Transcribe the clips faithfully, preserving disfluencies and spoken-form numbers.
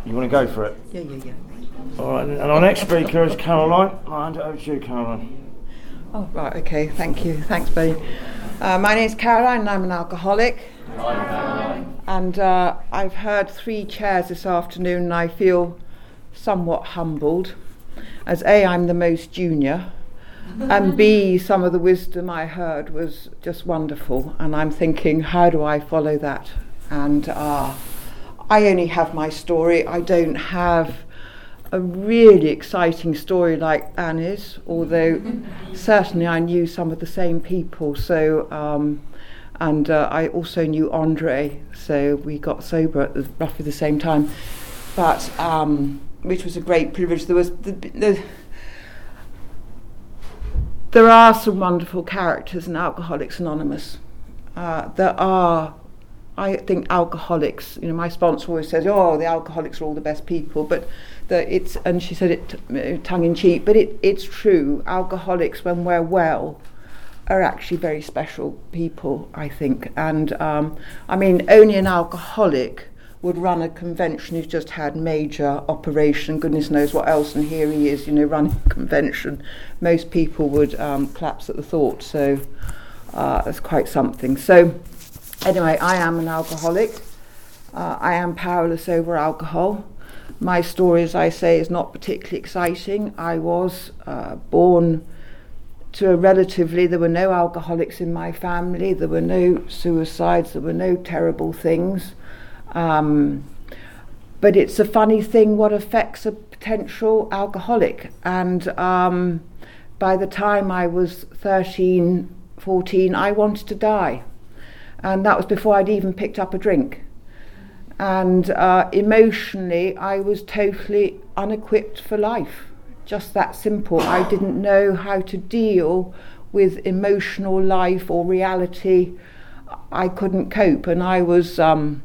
You want to go for it? Yeah, yeah, yeah. All right, and our next speaker is Caroline. I'll hand it over to you, Caroline. Oh, right, okay, thank you. Thanks, Benny. Uh, my name's Caroline and I'm an alcoholic. Hi, Caroline. And uh, I've heard three chairs this afternoon and I feel somewhat humbled. As A, I'm the most junior, and B, some of the wisdom I heard was just wonderful, and I'm thinking, how do I follow that? And uh, I only have my story. I don't have a really exciting story like Annie's, although certainly I knew some of the same people. So, um, and uh, I also knew Andre, so we got sober at the, roughly the same time. But um, which was a great privilege. There was the, the there are some wonderful characters in Alcoholics Anonymous. Uh, there are. I think alcoholics, you know, my sponsor always says, oh, the alcoholics are all the best people, but the, it's, and she said it t- tongue-in-cheek, but it, it's true. Alcoholics, when we're well, are actually very special people, I think. And, um, I mean, only an alcoholic would run a convention who's just had major operation, goodness knows what else, and here he is, you know, running a convention. Most people would um, collapse at the thought, so uh, that's quite something. So, anyway, I am an alcoholic. Uh, I am powerless over alcohol. My story, as I say, is not particularly exciting. I was uh, born to a relatively, there were no alcoholics in my family, there were no suicides, there were no terrible things. Um, but it's a funny thing what affects a potential alcoholic. And um, by the time I was thirteen, fourteen, I wanted to die. And that was before I'd even picked up a drink. And uh, emotionally, I was totally unequipped for life. Just that simple. I didn't know how to deal with emotional life or reality. I couldn't cope. And I was, um,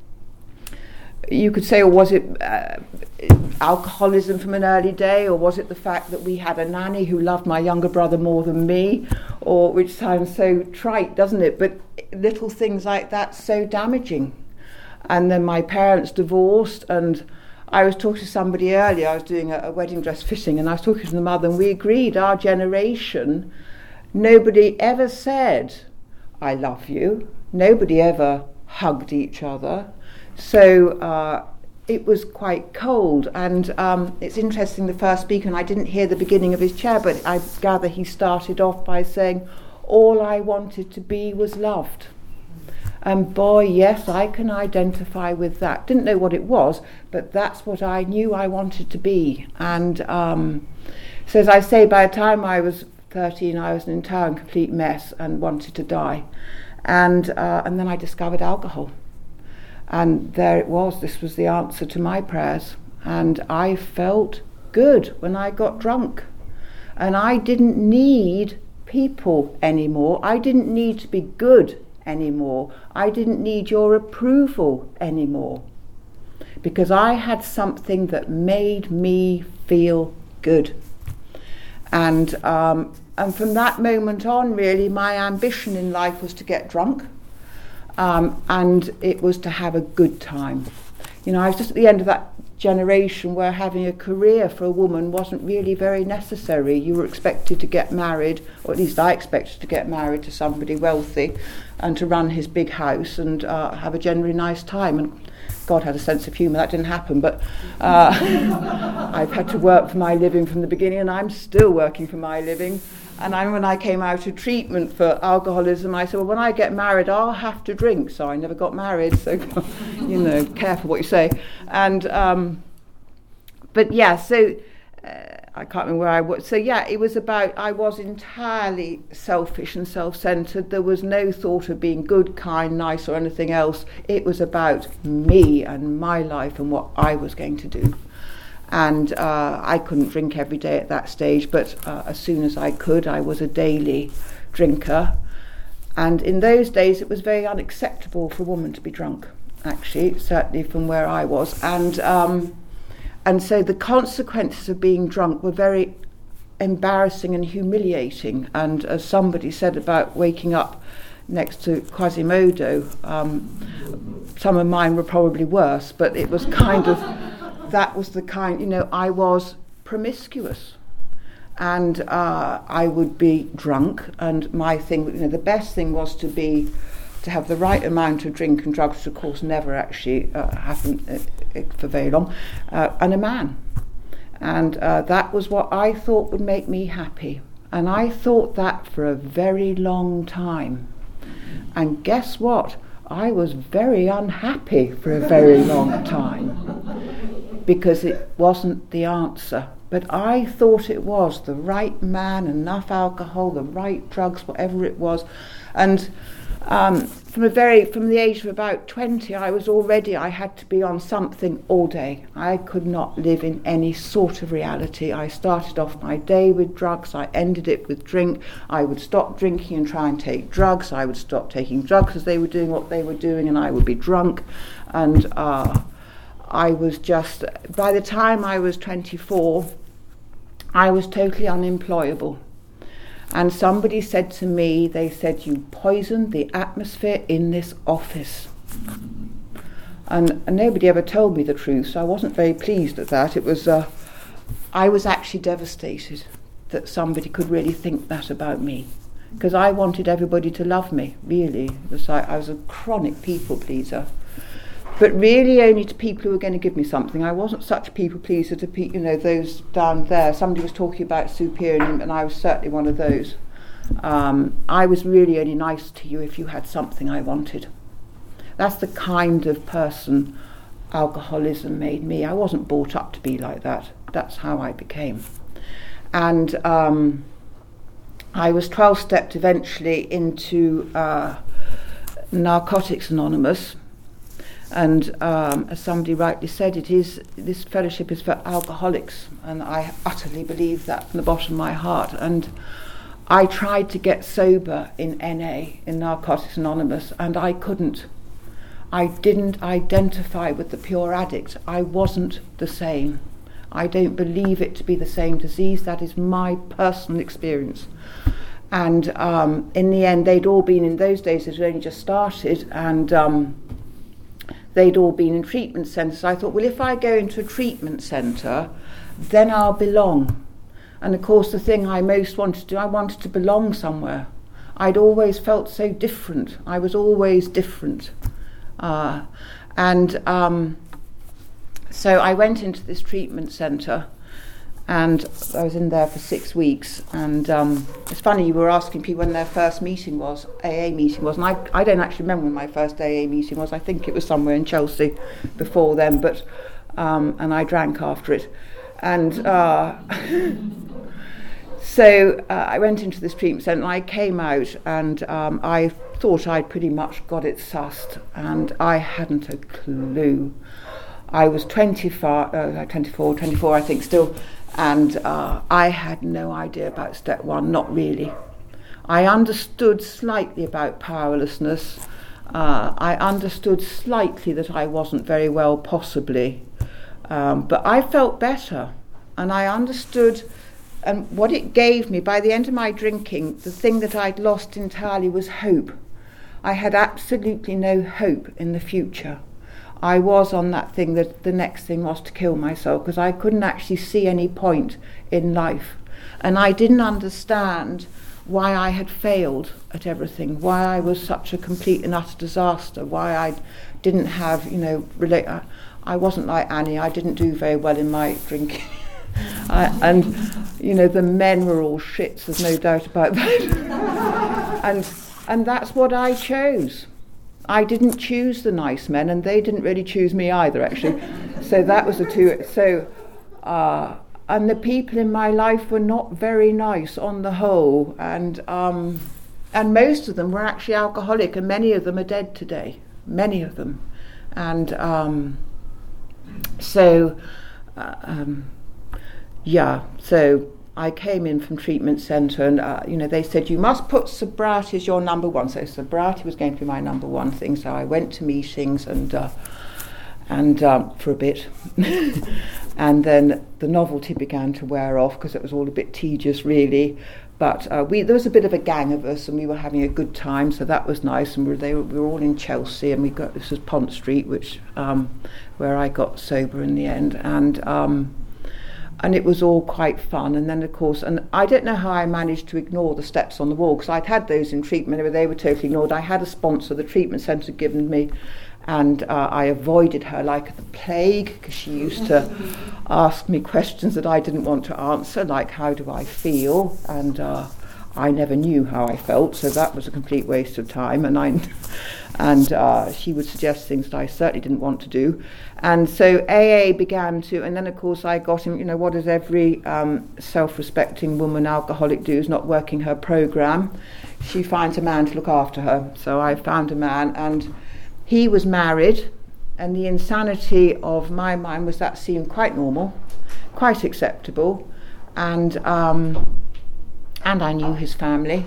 you could say, or was it uh, alcoholism from an early day, or was it the fact that we had a nanny who loved my younger brother more than me, or which sounds so trite, doesn't it? But little things like that so damaging. And then my parents divorced, and I was talking to somebody earlier, I was doing a, a wedding dress fitting, and I was talking to the mother, and we agreed, our generation, nobody ever said, I love you. Nobody ever hugged each other. So uh, it was quite cold. And um, it's interesting, the first speaker, and I didn't hear the beginning of his chair, but I gather he started off by saying, all I wanted to be was loved. And boy, yes, I can identify with that. Didn't know what it was, but that's what I knew I wanted to be. And um, so as I say, by the time I was thirteen, I was an entire and complete mess and wanted to die. And uh, and then I discovered alcohol. And there it was, this was the answer to my prayers. And I felt good when I got drunk. And I didn't need people anymore. I didn't need to be good anymore. I didn't need your approval anymore, because I had something that made me feel good. And um, and from that moment on, really, my ambition in life was to get drunk, um, and it was to have a good time. You know, I was just at the end of that generation where having a career for a woman wasn't really very necessary. You were expected to get married, or at least I expected to get married to somebody wealthy and to run his big house and uh, have a generally nice time. And God had a sense of humour. That didn't happen, but uh, I've had to work for my living from the beginning, and I'm still working for my living. And I, when I came out of treatment for alcoholism, I said, well, when I get married, I'll have to drink. So I never got married, so, you know, careful what you say. And, um, but yeah, so uh, I can't remember where I was. So yeah, it was about, I was entirely selfish and self-centred. There was no thought of being good, kind, nice, or anything else. It was about me and my life and what I was going to do. And uh, I couldn't drink every day at that stage, but uh, as soon as I could, I was a daily drinker. And in those days, it was very unacceptable for a woman to be drunk, actually, certainly from where I was. And um, and so the consequences of being drunk were very embarrassing and humiliating. And as somebody said about waking up next to Quasimodo, um, some of mine were probably worse, but it was kind of... that was the kind, you know, I was promiscuous. And uh, I would be drunk, and my thing, you know, the best thing was to be, to have the right amount of drink and drugs, which of course never actually uh, happened uh, for very long, uh, and a man. And uh, that was what I thought would make me happy. And I thought that for a very long time. And guess what? I was very unhappy for a very long time, because it wasn't the answer. But I thought it was the right man, enough alcohol, the right drugs, whatever it was. And um, from a very, from the age of about twenty, I was already, I had to be on something all day. I could not live in any sort of reality. I started off my day with drugs, I ended it with drink. I would stop drinking and try and take drugs. I would stop taking drugs as they were doing what they were doing, and I would be drunk. And uh, I was just, by the time I was twenty-four, I was totally unemployable. And somebody said to me, they said, you poisoned the atmosphere in this office. And, and nobody ever told me the truth, so I wasn't very pleased at that. It was, uh, I was actually devastated that somebody could really think that about me, because I wanted everybody to love me, really. It was like I was a chronic people pleaser. But really only to people who were going to give me something. I wasn't such a people pleaser to pe- you know, those down there. Somebody was talking about superior, and I was certainly one of those. Um, I was really only nice to you if you had something I wanted. That's the kind of person alcoholism made me. I wasn't brought up to be like that. That's how I became. And um, I was twelve-stepped eventually into uh, Narcotics Anonymous. And um, as somebody rightly said, it is, this fellowship is for alcoholics, and I utterly believe that from the bottom of my heart. And I tried to get sober in N A, in Narcotics Anonymous, and I couldn't. I didn't identify with the pure addict. I wasn't the same. I don't believe it to be the same disease. That is my personal experience. And um, in the end, they'd all been, in those days, it had only just started, and um, they'd all been in treatment centres. I thought, well, if I go into a treatment centre, then I'll belong. And of course, the thing I most wanted to do, I wanted to belong somewhere. I'd always felt so different. I was always different. Uh, and um, so I went into this treatment centre, and I was in there for six weeks. And um, it's funny, you were asking people when their first meeting was, A A meeting was, and I, I don't actually remember when my first A A meeting was. I think it was somewhere in Chelsea before then, but um, and I drank after it. And uh, so uh, I went into this treatment centre, and I came out, and um, I thought I'd pretty much got it sussed, and I hadn't a clue. I was twenty-four, uh, twenty-four, twenty-four, I think, still. And uh, I had no idea about step one, not really. I understood slightly about powerlessness. Uh, I understood slightly that I wasn't very well, possibly. Um, but I felt better. And I understood, and what it gave me, by the end of my drinking, the thing that I'd lost entirely was hope. I had absolutely no hope in the future. I was on that thing that the next thing was to kill myself, because I couldn't actually see any point in life. And I didn't understand why I had failed at everything, why I was such a complete and utter disaster, why I didn't have, you know, relate. I, I wasn't like Annie, I didn't do very well in my drinking. I, and, you know, the men were all shits, there's no doubt about that. and and that's what I chose. I didn't choose the nice men, and they didn't really choose me either, actually. So that was the two. So, uh, and the people in my life were not very nice on the whole, and um, and most of them were actually alcoholic, and many of them are dead today. Many of them, and um, so uh, um, yeah. So I came in from treatment centre, and uh, you know, they said you must put sobriety as your number one. So sobriety was going to be my number one thing. So I went to meetings and uh, and um, for a bit, And then the novelty began to wear off because it was all a bit tedious, really. But uh, we there was a bit of a gang of us, and we were having a good time, so that was nice. And we were, they were, we were all in Chelsea, and we got this was Pont Street, which um, where I got sober in the end, and um, and it was all quite fun. And then of course, and I don't know how I managed to ignore the steps on the wall, because I'd had those in treatment, they were totally ignored. I had a sponsor, the treatment centre had given me. And uh, I avoided her like the plague, because she used to ask me questions that I didn't want to answer, like how do I feel, and uh, I never knew how I felt, so that was a complete waste of time. And I, and uh, she would suggest things that I certainly didn't want to do. And so A A began to, and then of course I got him. You know, what does every um, self-respecting woman alcoholic do? Is not working her program. She finds a man to look after her. So I found a man, and he was married, and the insanity of my mind was that seemed quite normal, quite acceptable, and um, and I knew his family.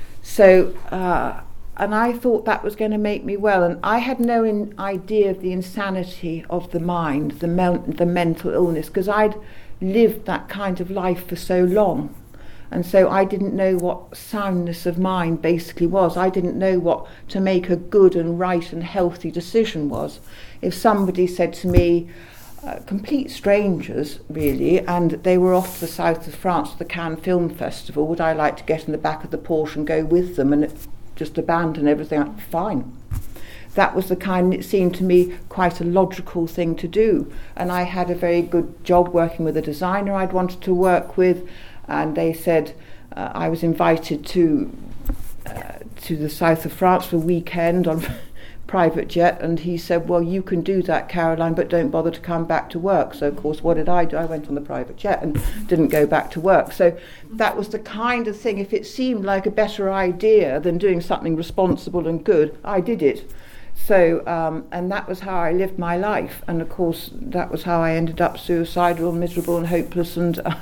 So, uh, and I thought that was going to make me well, and I had no in idea of the insanity of the mind, the, mel- the mental illness, because I'd lived that kind of life for so long. And so I didn't know what soundness of mind basically was. I didn't know what to make a good and right and healthy decision was. If somebody said to me, uh, complete strangers really, and they were off to the south of France to the Cannes Film Festival, would I like to get in the back of the Porsche and go with them and just abandon everything? Fine. That was the kind, it seemed to me quite a logical thing to do. And I had a very good job working with a designer I'd wanted to work with. And they said uh, I was invited to uh, to the south of France for a weekend on private jet, and he said, well, you can do that, Caroline, but don't bother to come back to work. So of course, what did I do? I went on the private jet and didn't go back to work. So that was the kind of thing, if it seemed like a better idea than doing something responsible and good, I did it. So, um, and that was how I lived my life. And of course, that was how I ended up suicidal, miserable and hopeless and uh,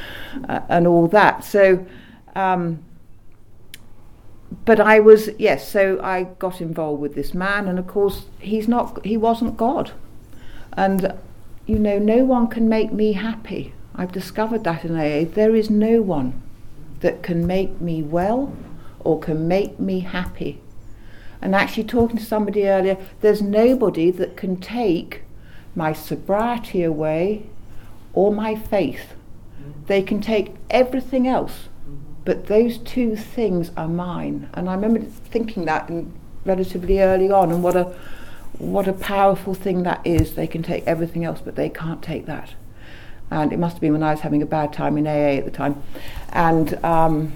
and all that. So, um, but I was, yes, so I got involved with this man. And of course, he's not, he wasn't God. And, you know, no one can make me happy. I've discovered that in A A. There is no one that can make me well or can make me happy. And actually talking to somebody earlier, there's nobody that can take my sobriety away or my faith. They can take everything else, but those two things are mine. And I remember thinking that in relatively early on, and what a what a powerful thing that is. They can take everything else, but they can't take that. And it must have been when I was having a bad time in A A at the time. And um,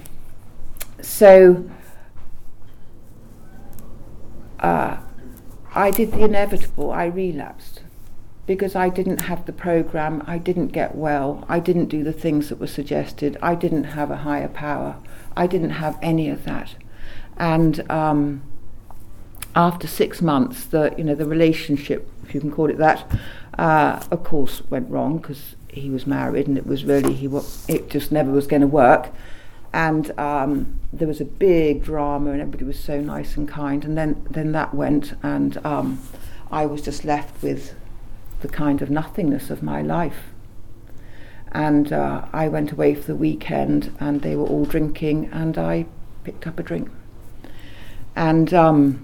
so... Uh, I did the inevitable. I relapsed because I didn't have the program, I didn't get well, I didn't do the things that were suggested, I didn't have a higher power, I didn't have any of that. And um, after six months, the you know the relationship, if you can call it that, uh, of course went wrong, because he was married and it was really he wa- it just never was going to work. And um, there was a big drama, and everybody was so nice and kind. And then, then that went, and um, I was just left with the kind of nothingness of my life. And uh, I went away for the weekend, and they were all drinking, and I picked up a drink. And um,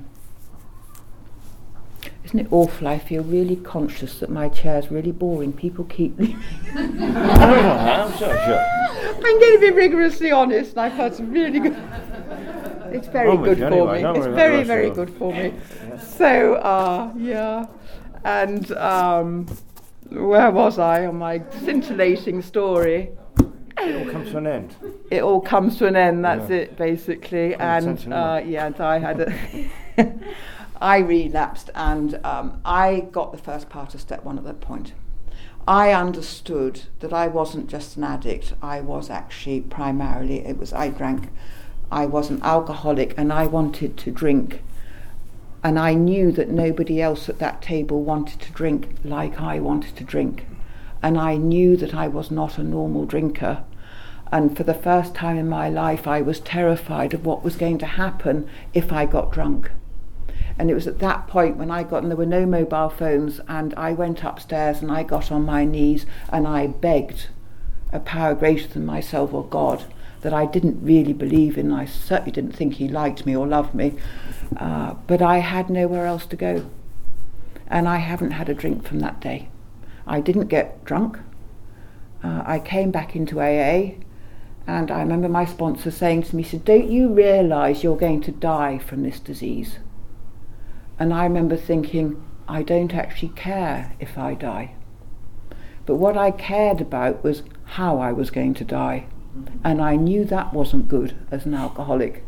isn't it awful? I feel really conscious that my chair's really boring. People keep leaving. I'm so sure. I'm going to be rigorously honest, and I've had some really good... It's very Wrong good with you for anyway, me. don't It's worry very, about very yourself. good for me. So, uh, yeah. And um, where was I on my scintillating story? It all comes to an end. It all comes to an end, that's Yeah. it, basically. Common sense And, in uh, life. yeah, and I had a... I relapsed, and um, I got the first part of step one at that point. I understood that I wasn't just an addict. I was actually primarily, it was I drank, I was an alcoholic, and I wanted to drink. And I knew that nobody else at that table wanted to drink like I wanted to drink. And I knew that I was not a normal drinker. And for the first time in my life, I was terrified of what was going to happen if I got drunk. And it was at that point when I got, and there were no mobile phones, and I went upstairs and I got on my knees and I begged a power greater than myself, or God, that I didn't really believe in. I certainly didn't think he liked me or loved me, uh, but I had nowhere else to go. And I haven't had a drink from that day. I didn't get drunk. Uh, I came back into A A, and I remember my sponsor saying to me, he said, "Don't you realise you're going to die from this disease?" And I remember thinking, I don't actually care if I die. But what I cared about was how I was going to die. And I knew that wasn't good as an alcoholic.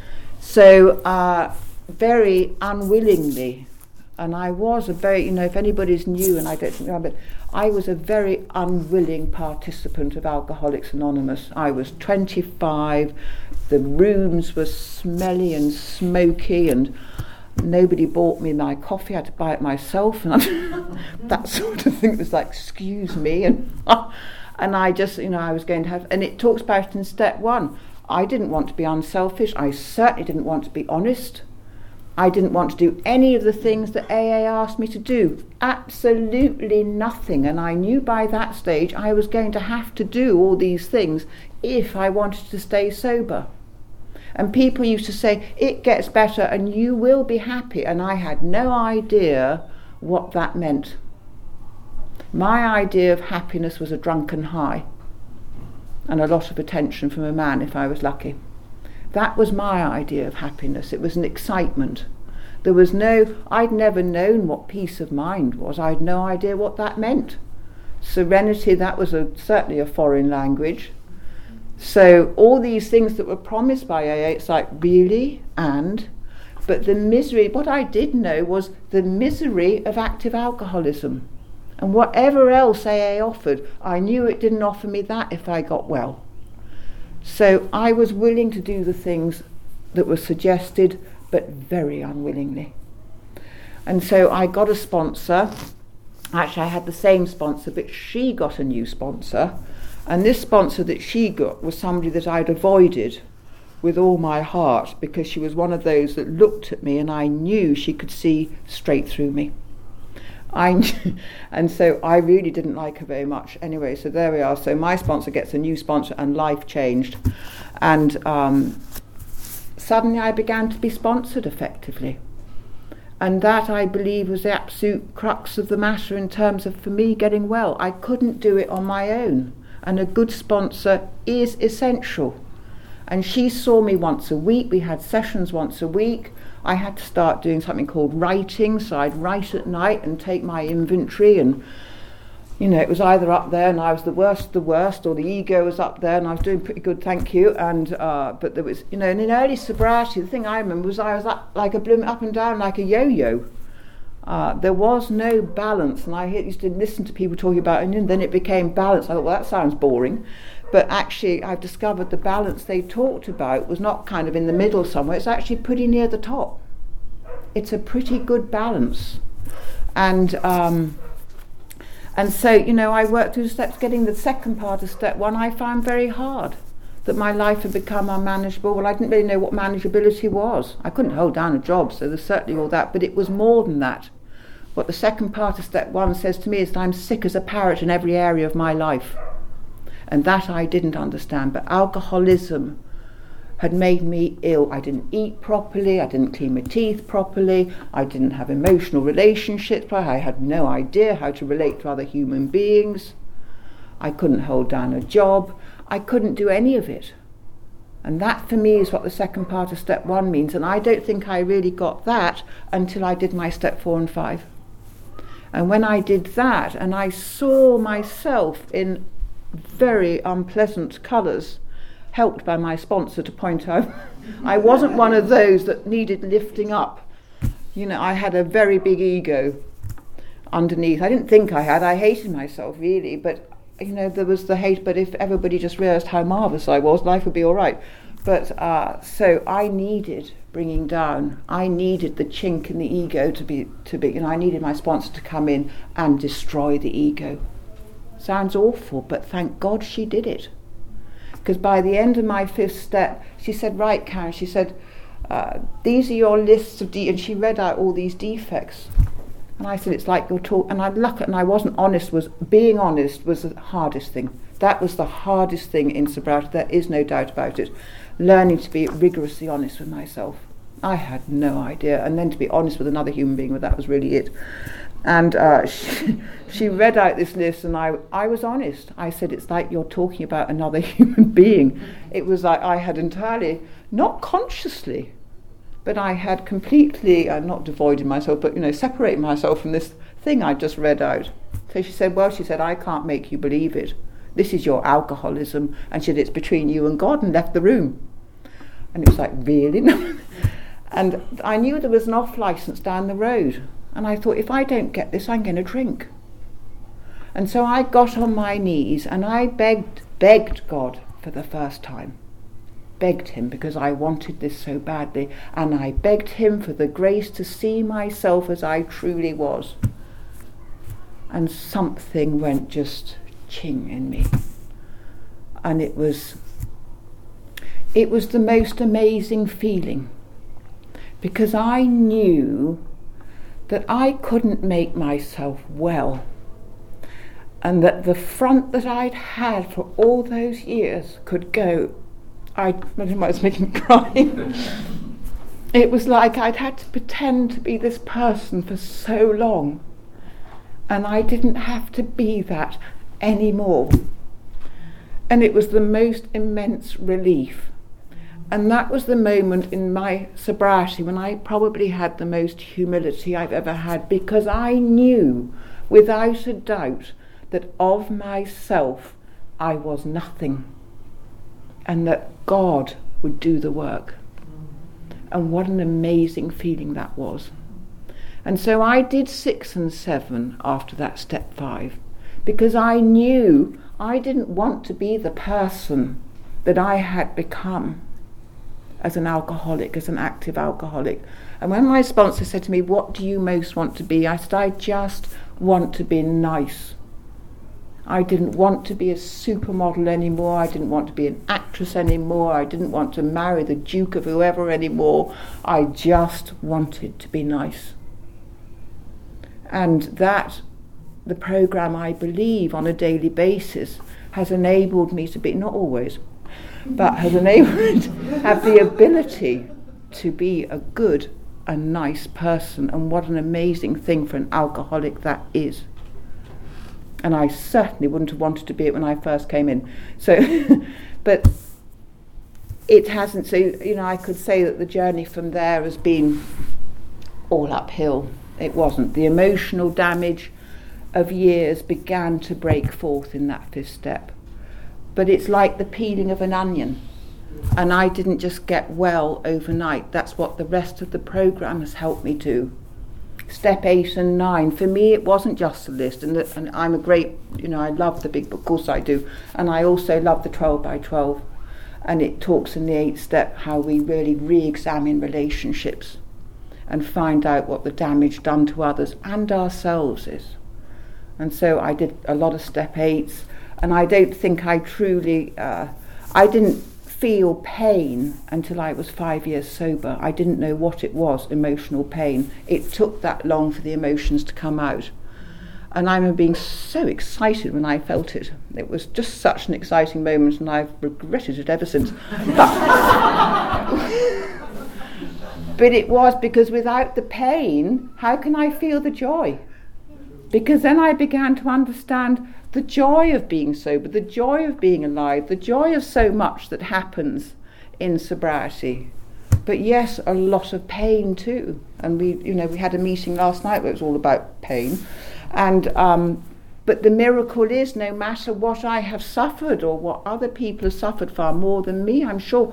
So uh, very unwillingly, and I was a very, you know, if anybody's new, and I don't know, but I was a very unwilling participant of Alcoholics Anonymous. I was twenty-five, the rooms were smelly and smoky, and nobody bought me my coffee, I had to buy it myself, and that sort of thing. It was like, excuse me, and and I just, you know, I was going to have, and it talks about it in step one. I didn't want to be unselfish, I certainly didn't want to be honest, I didn't want to do any of the things that A A asked me to do, absolutely nothing, and I knew by that stage I was going to have to do all these things if I wanted to stay sober. And people used to say, it gets better and you will be happy. And I had no idea what that meant. My idea of happiness was a drunken high and a lot of attention from a man if I was lucky. That was my idea of happiness. It was an excitement. There was no, I'd never known what peace of mind was. I had no idea what that meant. Serenity, that was a, certainly a foreign language. So all these things that were promised by A A, it's like, really? And? But the misery, what I did know was the misery of active alcoholism. And whatever else A A offered, I knew it didn't offer me that if I got well. So I was willing to do the things that were suggested, but very unwillingly. And so I got a sponsor. Actually, I had the same sponsor, but she got a new sponsor. And this sponsor that she got was somebody that I'd avoided with all my heart, because she was one of those that looked at me and I knew she could see straight through me. I knew, and so I really didn't like her very much. Anyway, so there we are. So my sponsor gets a new sponsor and life changed. And um, suddenly I began to be sponsored effectively. And that, I believe, was the absolute crux of the matter in terms of, for me, getting well. I couldn't do it on my own. And a good sponsor is essential. And she saw me once a week. We had sessions once a week. I had to start doing something called writing, so I'd write at night and take my inventory, and you know, it was either up there and I was the worst the worst, or the ego was up there and I was doing pretty good, thank you. And uh, but there was, you know, and in early sobriety, the thing I remember was I was up, like a bloom up and down like a yo-yo. Uh, there was no balance, and I used to listen to people talking about it, and then it became balance. I thought, well, that sounds boring. But actually, I've discovered the balance they talked about was not kind of in the middle somewhere. It's actually pretty near the top. It's a pretty good balance. And um, and so, you know, I worked through steps. Getting the second part of step one, I found very hard. That my life had become unmanageable. Well, I didn't really know what manageability was. I couldn't hold down a job, so there's certainly all that. But it was more than that. What the second part of step one says to me is that I'm sick as a parrot in every area of my life. And that I didn't understand. But alcoholism had made me ill. I didn't eat properly, I didn't clean my teeth properly, I didn't have emotional relationships, I had no idea how to relate to other human beings, I couldn't hold down a job, I couldn't do any of it. And that for me is what the second part of step one means, and I don't think I really got that until I did my step four and five. And when I did that, and I saw myself in very unpleasant colours, helped by my sponsor to point out I wasn't one of those that needed lifting up. You know, I had a very big ego underneath. I didn't think I had. I hated myself, really, but, you know, there was the hate, but if everybody just realised how marvellous I was, life would be all right. But, uh, so I needed bringing down. I needed the chink in the ego to be, to be, you know, I needed my sponsor to come in and destroy the ego. Sounds awful, but thank God she did it. Because by the end of my fifth step, she said, right, Karen, she said, uh, these are your lists of de-, and she read out all these defects. And I said, it's like you're talking, and I luck, and I wasn't honest, was being honest was the hardest thing. That was the hardest thing in sobriety, there is no doubt about it. Learning to be rigorously honest with myself. I had no idea, and then to be honest with another human being, well, that was really it. And uh, she, she read out this list, and I, I was honest. I said, it's like you're talking about another human being. It was like I had entirely, not consciously, but I had completely, uh, not devoided myself, but, you know, separated myself from this thing I just read out. So she said, well, she said, I can't make you believe it. This is your alcoholism. And she said, it's between you and God, and left the room. And it was like, really? And I knew there was an off licence down the road. And I thought, if I don't get this, I'm going to drink. And so I got on my knees and I begged, begged God for the first time. Begged him because I wanted this so badly, and I begged him for the grace to see myself as I truly was. And something went just ching in me, and it was it was the most amazing feeling, because I knew that I couldn't make myself well, and that the front that I'd had for all those years could go. I, I don't know why I was making me cry. It was like I'd had to pretend to be this person for so long, and I didn't have to be that anymore. And it was the most immense relief. And that was the moment in my sobriety when I probably had the most humility I've ever had, because I knew without a doubt that of myself I was nothing, and that God would do the work. And what an amazing feeling that was. And so I did six and seven after that step five, because I knew I didn't want to be the person that I had become as an alcoholic, as an active alcoholic. And when my sponsor said to me, what do you most want to be? I said, I just want to be nice. I didn't want to be a supermodel anymore. I didn't want to be an actress anymore. I didn't want to marry the Duke of whoever anymore. I just wanted to be nice. And that, the programme, I believe, on a daily basis, has enabled me to be, not always, but has enabled me to have the ability to be a good and nice person. And what an amazing thing for an alcoholic that is. And I certainly wouldn't have wanted to be it when I first came in. So, but it hasn't, so, you know, I could say that the journey from there has been all uphill. It wasn't. The emotional damage of years began to break forth in that fifth step. But it's like the peeling of an onion. And I didn't just get well overnight. That's what the rest of the programme has helped me do. Step eight and nine, for me it wasn't just a list, and, the, and I'm a great, you know, I love the big book, of course I do, and I also love the twelve by twelve, and it talks in the eighth step how we really re-examine relationships and find out what the damage done to others and ourselves is. And so I did a lot of step eights, and I don't think I truly, uh, I didn't feel pain until I was five years sober. I didn't know what it was, emotional pain. It took that long for the emotions to come out. And I remember being so excited when I felt it. It was just such an exciting moment, and I've regretted it ever since. But, but it was because without the pain, how can I feel the joy? Because then I began to understand the joy of being sober, the joy of being alive, the joy of so much that happens in sobriety. But yes, a lot of pain too. And we, you know, we had a meeting last night where it was all about pain. And um, but the miracle is, no matter what I have suffered or what other people have suffered far more than me, I'm sure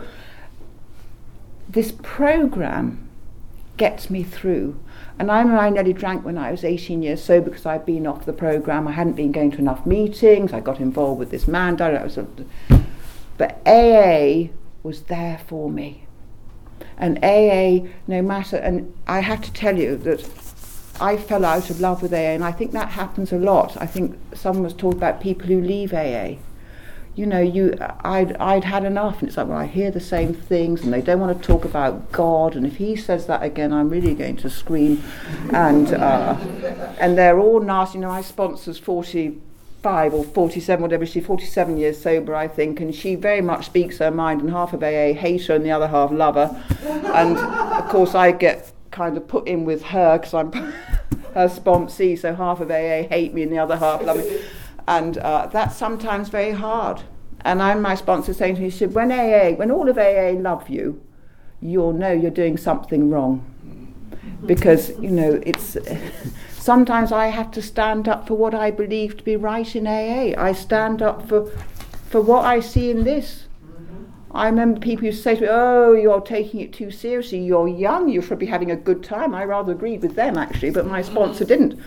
this programme gets me through. And I remember I nearly drank when I was eighteen years sober because I'd been off the programme. I hadn't been going to enough meetings. I got involved with this man. I was, but A A was there for me. And A A, no matter, and I have to tell you that I fell out of love with A A, and I think that happens a lot. I think someone was talking about people who leave A A. you know, you, I'd, I'd had enough. And it's like, well, I hear the same things, and they don't want to talk about God. And if he says that again, I'm really going to scream. And uh, and they're all nasty. You know, my sponsor's forty-five or forty-seven, whatever. She's forty-seven years sober, I think. And she very much speaks her mind. And half of A A hate her, and the other half love her. And of course, I get kind of put in with her because I'm her sponsee. So half of A A hate me, and the other half love me. And uh, that's sometimes very hard. And I'm my sponsor saying to me, she said, when A A, when all of A A love you, you'll know you're doing something wrong. Because, you know, it's sometimes I have to stand up for what I believe to be right in A A. I stand up for for what I see in this. I remember people used to say to me, oh, you're taking it too seriously, you're young, you should be having a good time. I rather agreed with them, actually, but my sponsor didn't.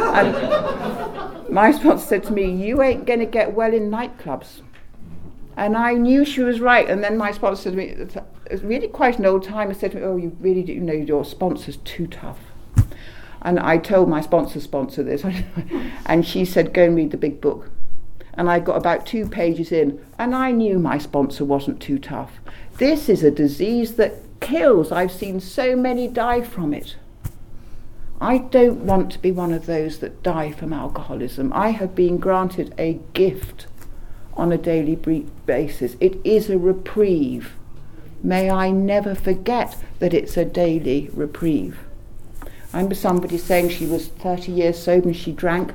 And my sponsor said to me, you ain't going to get well in nightclubs. And I knew she was right. And then my sponsor said to me, it was really quite an old timer, said to me, oh, you really do you know your sponsor's too tough. And I told my sponsor sponsor this, and she said, go and read the big book. And I got about two pages in, and I knew my sponsor wasn't too tough. This is a disease that kills. I've seen so many die from it. I don't want to be one of those that die from alcoholism. I have been granted a gift on a daily basis. It is a reprieve. May I never forget that it's a daily reprieve. I remember somebody saying she was thirty years sober and she drank.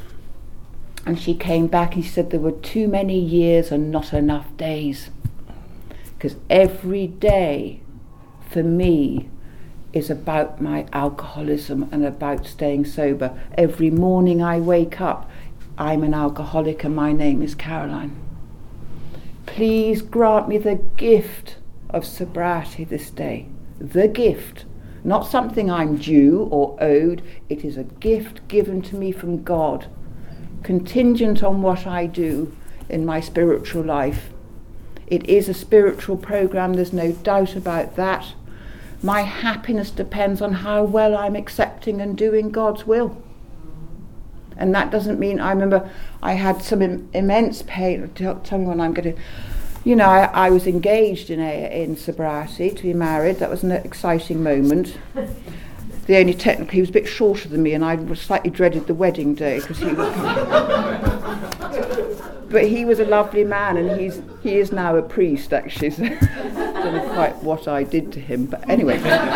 And she came back and she said there were too many years and not enough days. Because every day for me is about my alcoholism and about staying sober. Every morning I wake up, I'm an alcoholic and my name is Caroline. Please grant me the gift of sobriety this day. The gift. Not something I'm due or owed. It is a gift given to me from God, contingent on what I do in my spiritual life. It is a spiritual program, there's no doubt about that. My happiness depends on how well I'm accepting and doing God's will. And that doesn't mean, I remember I had some im- immense pain, tell, tell me when I'm going to, you know, I, I was engaged in, a, in sobriety to be married. That was an exciting moment. The only technically, he was a bit shorter than me, and I slightly dreaded the wedding day because he was coming. But he was a lovely man, and he's he is now a priest, actually. So I don't know quite what I did to him, but anyway.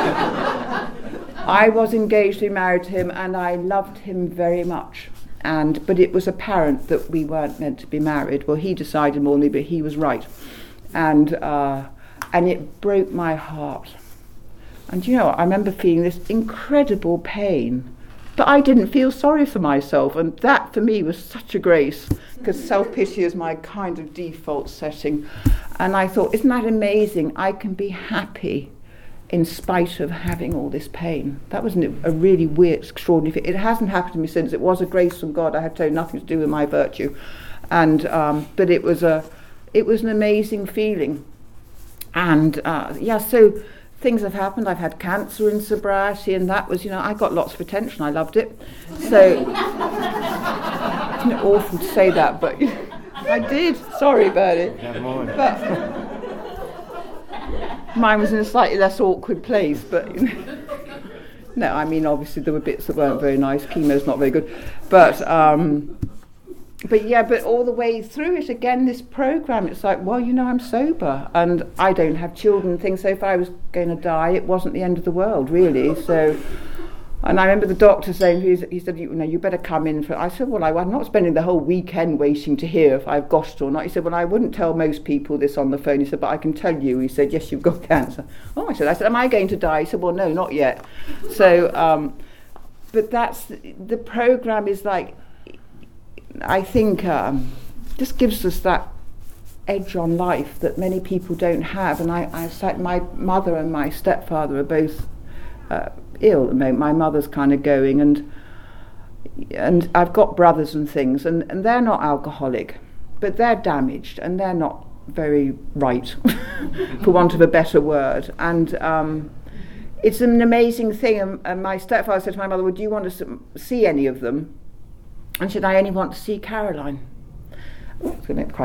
I was engaged to be married to him, and I loved him very much. And but it was apparent that we weren't meant to be married. Well, he decided more than me, but he was right, and uh, and it broke my heart. And you know, I remember feeling this incredible pain, but I didn't feel sorry for myself, and that for me was such a grace, because self-pity is my kind of default setting. And I thought, isn't that amazing? I can be happy in spite of having all this pain. That was a really weird, extraordinary thing. It hasn't happened to me since. It was a grace from God. I had to nothing to do with my virtue, and um, but it was a, it was an amazing feeling. And uh, yeah, so. Things have happened. I've had cancer in sobriety, and that was, you know, I got lots of attention. I loved it. So, isn't it awful to say that? But I did. Sorry, Bernie. But mine was in a slightly less awkward place. But you know, no, I mean, obviously there were bits that weren't very nice. Chemo's not very good, but. Um, But yeah, but all the way through it, again, this program, it's like, well, you know, I'm sober and I don't have children and things, so if I was going to die, it wasn't the end of the world, really. So, and I remember the doctor saying, he said, you know, you better come in for, I said, well, I'm not spending the whole weekend waiting to hear if I've got it or not. He said, well, I wouldn't tell most people this on the phone. He said, but I can tell you. He said, yes, you've got cancer. Oh, I said, I said, am I going to die? He said, well, no, not yet. So, um, but that's, the program is like, I think um, just gives us that edge on life that many people don't have. And I, I said my mother and my stepfather are both uh, ill at the moment. My mother's kind of going, and and I've got brothers and things, and, and they're not alcoholic, but they're damaged and they're not very right, for want of a better word. And um, it's an amazing thing. And, and my stepfather said to my mother, well, do you want to see any of them? And she said, I only want to see Caroline. Oh, it's going to make me cry.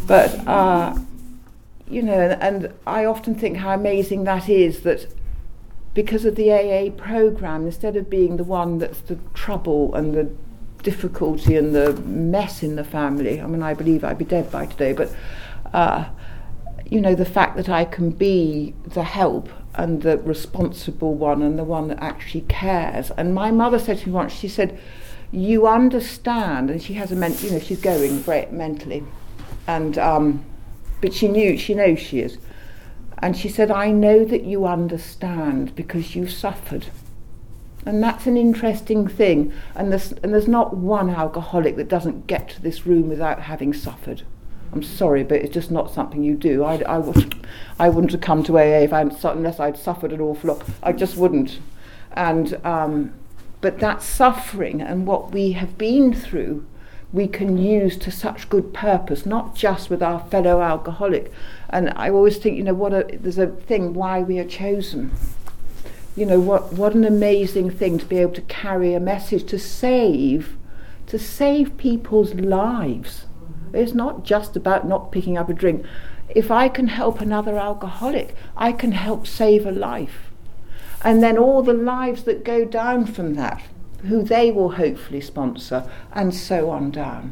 But, uh, you know, and, and I often think how amazing that is, that because of the A A programme, instead of being the one that's the trouble and the difficulty and the mess in the family, I mean, I believe I'd be dead by today, but, uh, you know, the fact that I can be the help and the responsible one and the one that actually cares. And my mother said to me once, she said, you understand, and she has a ment- you know, she's going great mentally, and um, but she knew, she knows she is. And she said, I know that you understand because you suffered. And that's an interesting thing. And there's, and there's not one alcoholic that doesn't get to this room without having suffered. I'm sorry, but it's just not something you do. I, I, would, I wouldn't have come to A A if I hadn't, unless I'd suffered an awful lot. I just wouldn't. And um, but that suffering and what we have been through, we can use to such good purpose, not just with our fellow alcoholic. And I always think, you know, what a, there's a thing why we are chosen. You know, what what an amazing thing to be able to carry a message to save, to save people's lives. It's not just about not picking up a drink. If I can help another alcoholic, I can help save a life. And then all the lives that go down from that, who they will hopefully sponsor, and so on down.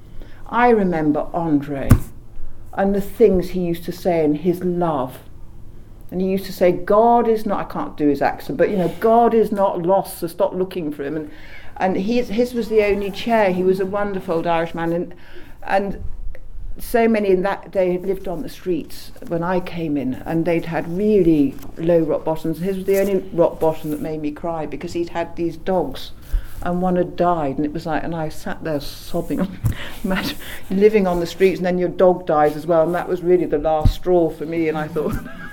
I remember Andre and the things he used to say in his love. And he used to say, God is not, I can't do his accent, but you know, God is not lost, so stop looking for him. And and his, his was the only chair. He was a wonderful old Irishman. And, and so many in that day had lived on the streets when I came in, and they'd had really low rock bottoms. His was the only rock bottom that made me cry, because he'd had these dogs and one had died, and it was like, and I sat there sobbing. Imagine living on the streets and then your dog dies as well, and that was really the last straw for me. And I thought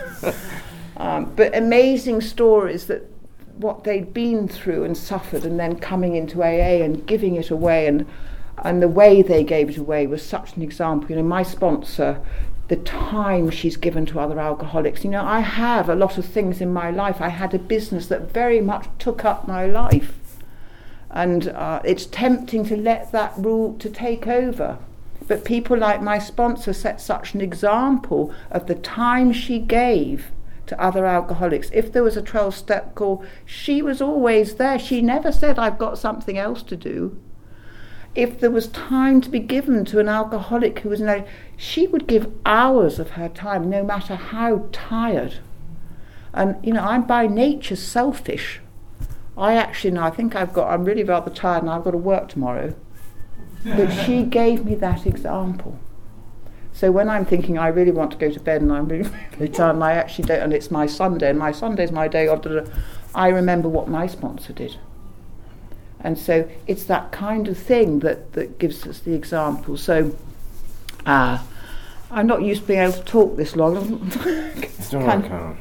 um, but amazing stories, that what they'd been through and suffered, and then coming into A A and giving it away, and and the way they gave it away was such an example. You know, my sponsor, the time she's given to other alcoholics. You know, I have a lot of things in my life. I had a business that very much took up my life, and uh, it's tempting to let that rule to take over. But people like my sponsor set such an example of the time she gave to other alcoholics. If there was a twelve-step call, she was always there. She never said, I've got something else to do. If there was time to be given to an alcoholic who was in a, she would give hours of her time, no matter how tired. And, you know, I'm by nature selfish. I actually, now I think I've got, I'm really rather tired and I've got to work tomorrow. But she gave me that example. So when I'm thinking I really want to go to bed and I'm really, really tired, and I actually don't, and it's my Sunday, and my Sunday's my day off, I remember what my sponsor did. And so it's that kind of thing that, that gives us the example. So uh, I'm not used to being able to talk this long. It's all right, Carol.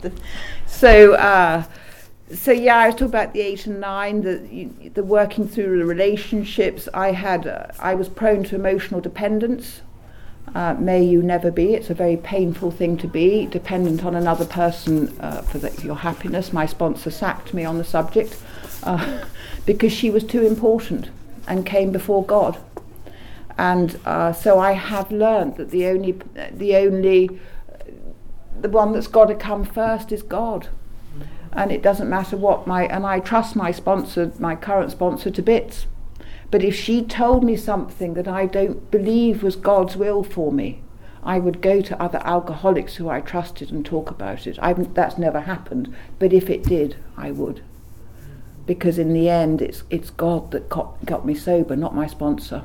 So, uh, so yeah, I was talking about the eight and nine, the, the working through the relationships. I had, uh, I was prone to emotional dependence. Uh, may you never be. It's a very painful thing to be, dependent on another person uh, for the, your happiness. My sponsor sacked me on the subject. Uh, because she was too important and came before God. And uh, so I have learned that the only, the only, the one that's got to come first is God. And it doesn't matter what my, and I trust my sponsor, my current sponsor, to bits. But if she told me something that I don't believe was God's will for me, I would go to other alcoholics who I trusted and talk about it. I, that's never happened, but if it did, I would. Because in the end, it's it's God that got, got me sober, not my sponsor.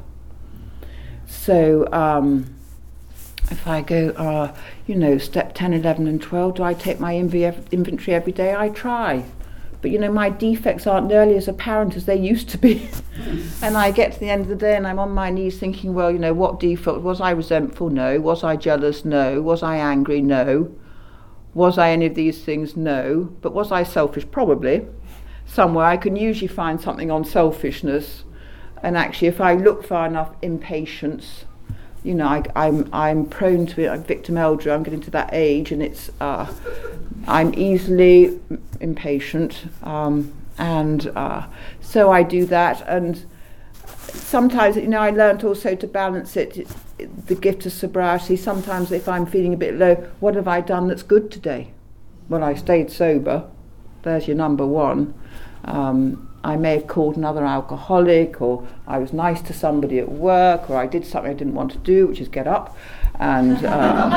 So um, if I go, uh, you know, step ten, eleven and twelve, do I take my inv- inventory every day? I try. But, you know, my defects aren't nearly as apparent as they used to be. And I get to the end of the day and I'm on my knees thinking, well, you know, what defect? Was I resentful? No. Was I jealous? No. Was I angry? No. Was I any of these things? No. But was I selfish? Probably. Somewhere I can usually find something on selfishness, and actually if I look far enough, impatience. You know, I, I'm I'm prone to it. I'm victim elder. I'm getting to that age, and it's uh, I'm easily impatient, um, and uh, so I do that. And sometimes, you know, I learnt also to balance it, it, it, the gift of sobriety. Sometimes if I'm feeling a bit low, what have I done that's good today? Well, I stayed sober. There's your number one. Um, I may have called another alcoholic, or I was nice to somebody at work, or I did something I didn't want to do, which is get up. And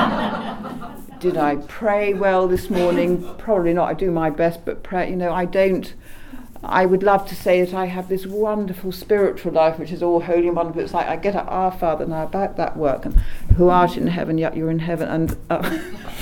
um, did I pray well this morning? Probably not. I do my best, but pray, you know, I don't. I would love to say that I have this wonderful spiritual life, which is all holy and wonderful. It's like I get up, Our Father, now about that work, and who art in heaven, yet you're in heaven, and uh,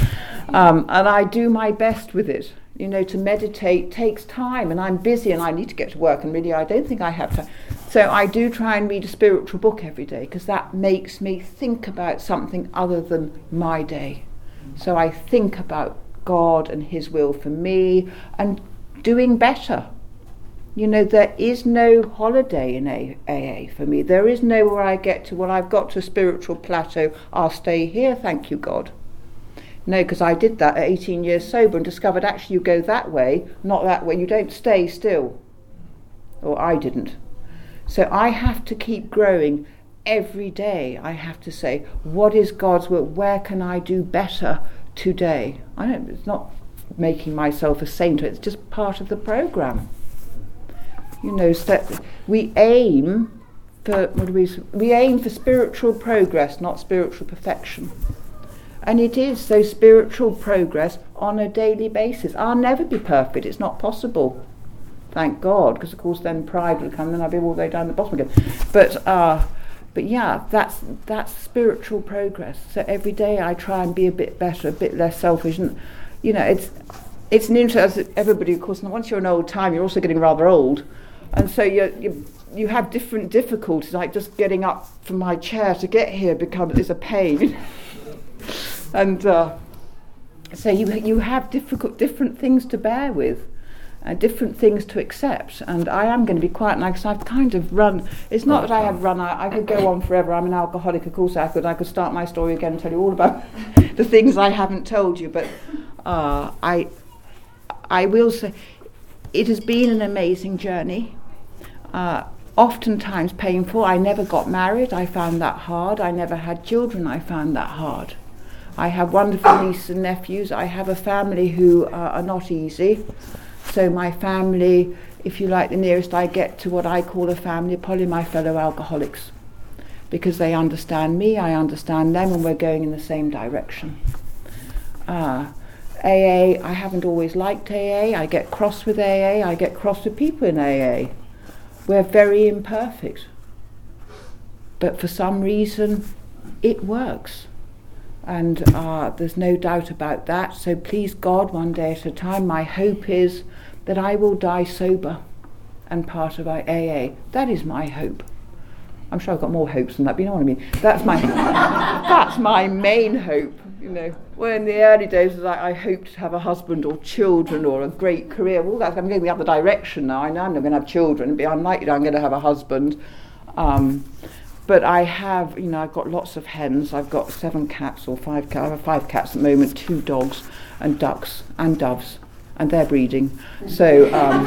um, and I do my best with it. You know, to meditate takes time, and I'm busy, and I need to get to work, and really I don't think I have time. So I do try and read a spiritual book every day, because that makes me think about something other than my day. So I think about God and His will for me, and doing better. You know, there is no holiday in A A for me. There is no where I get to, well, I've got to a spiritual plateau, I'll stay here, thank you, God. No, because I did that at eighteen years sober and discovered actually you go that way, not that way. You don't stay still. Or I didn't. So I have to keep growing every day. I have to say, what is God's work? Where can I do better today? I don't, it's not making myself a saint. It's just part of the program. You know, so we aim for, what do we, we aim for spiritual progress, not spiritual perfection. And it is so spiritual progress on a daily basis. I'll never be perfect. It's not possible. Thank God, because of course then pride will come, and then I'll be all the way down the bottom again. But uh, but yeah, that's that's spiritual progress. So every day I try and be a bit better, a bit less selfish, and you know, it's it's an interest. Everybody, of course, once you're an old time, you're also getting rather old, and so you you you have different difficulties. Like just getting up from my chair to get here becomes is a pain. And uh, so you you have difficult different things to bear with, uh, different things to accept. And I am going to be quiet now because I've kind of run. It's not that I have run. I, I could go on forever. I'm an alcoholic, of course. I could I could start my story again and tell you all about the things I haven't told you. But uh, I I will say it has been an amazing journey. Uh, oftentimes painful. I never got married. I found that hard. I never had children. I found that hard. I have wonderful nieces and nephews. I have a family who uh, are not easy. So my family, if you like, the nearest I get to what I call a family are probably my fellow alcoholics. Because they understand me, I understand them, and we're going in the same direction. Uh, A A, I haven't always liked A A. I get cross with A A. I get cross with people in A A. We're very imperfect. But for some reason, it works. And uh, there's no doubt about that. So please God, one day at a time, my hope is that I will die sober and part of A A. That is my hope. I'm sure I've got more hopes than that, but you know what I mean. That's my that's my main hope. You know, well, in the early days, it was like I hoped to have a husband or children or a great career. Well, that's, I'm going the other direction now. I know I'm not going to have children. It'd be unlikely I'm going to have a husband. Um, But I have, you know, I've got lots of hens. I've got seven cats or five cats. I have five cats at the moment, two dogs and ducks and doves, and they're breeding. So um,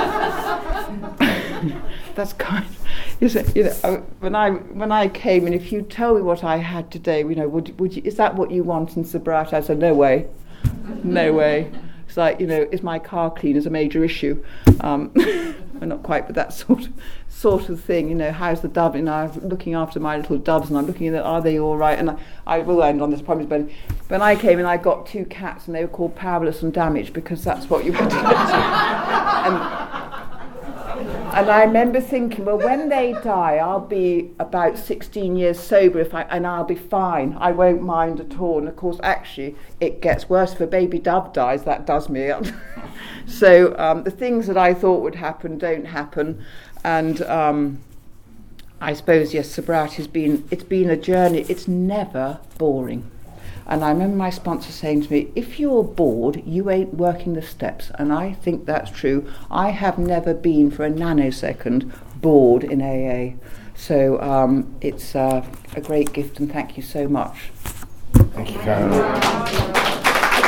that's kind. Is it, you know, when I when I came, and if you tell me what I had today, you know, would would you, is that what you want in sobriety? I said, no way, no way. It's like, you know, is my car clean is a major issue. Um, well, not quite, but that sort of sort of thing. You know, how's the dove? You know, I'm looking after my little doves, and I'm looking at, are they all right? And I, I will end on this promise, but when I came in, I got two cats, and they were called Powerless and Damaged, because that's what you had to get to. And, and I remember thinking, well, when they die, I'll be about sixteen years sober, if I, and I'll be fine. I won't mind at all. And of course, actually, it gets worse. If a baby dove dies, that does me up. So um, the things that I thought would happen don't happen. And um, I suppose, yes, sobriety has been, it's been a journey. It's never boring. And I remember my sponsor saying to me, if you're bored, you ain't working the steps. And I think that's true. I have never been for a nanosecond bored in A A. So um, it's uh, a great gift, and thank you so much. Thank you, Caroline.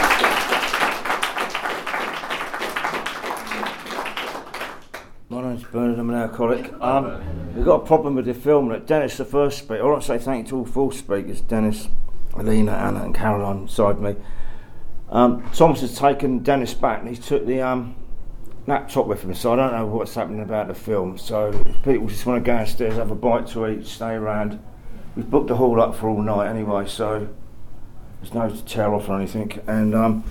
My name's Bernard, I'm an alcoholic. Um, we've got a problem with the film that Dennis, the first speaker, I want to say thank you to all four speakers, Dennis, Alina, Anna and Caroline beside me. Um, Thomas has taken Dennis back and he's took the um, laptop with him, so I don't know what's happening about the film. So if people just want to go downstairs, have a bite to eat, stay around. We've booked the hall up for all night anyway, so there's no to tear off or anything. And um,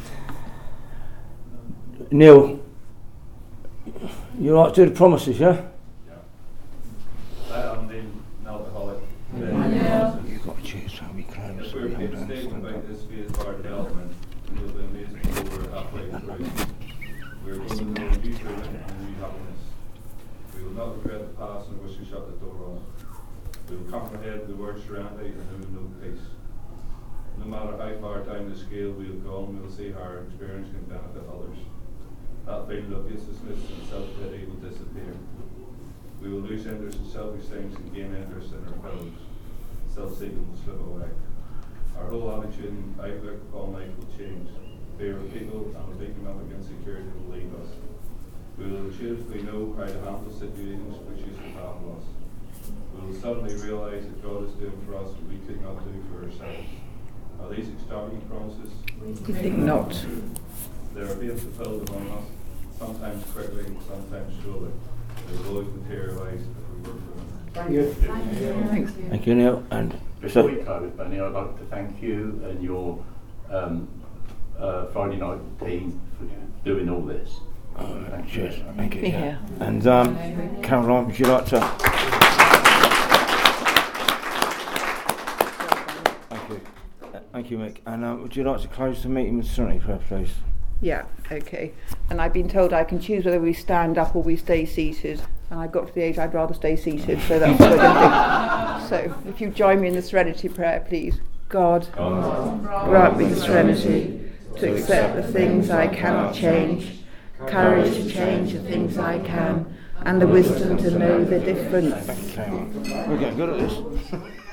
Neil, you like to do the promises, yeah? Yeah. I'm the alcoholic. Yeah. You've got to choose how we close. If we're being statement about this phase of our development, we'll be amazed until we're halfway through. We're going to know a new freedom and new happiness. We will not regret the past and wish to shut the door on. We will comprehend the word serenity and we will know peace. No matter how far down the scale we have gone, we will see how our experience can benefit others. That feeling of uselessness and self-pity will disappear. We will lose interest in selfish things and gain interest in our fellows. Self-seeking will slip away. Our whole attitude and outlook upon life will change. Fear of people and of economic insecurity will leave us. We will intuitively know how to handle situations which used to baffle us. We will suddenly realise that God is doing for us what we could not do for ourselves. Are these extravagant promises? You think not? They are being fulfilled among us, sometimes quickly, sometimes slowly. They will always materialise if we work for them. Thank you. Thanks. Thank you, Neil. And Before we close, Benny, I'd like to thank you and your um, uh, Friday night team for doing all this. Oh, cheers. Thank you. Yeah. And um, Caroline, would you like to? Thank you. Uh, Thank you, Mick. And uh, would you like to close the meeting with Serenity Prayer, please? Yeah, okay. And I've been told I can choose whether we stand up or we stay seated. And I've got to the age I'd rather stay seated, so that's what I'm going to do. So if you join me in the Serenity Prayer, please. God, grant me the serenity to accept the things I cannot change, courage to change the things I can, and the wisdom to know the difference. Thank you, Caroline. We're getting good at this.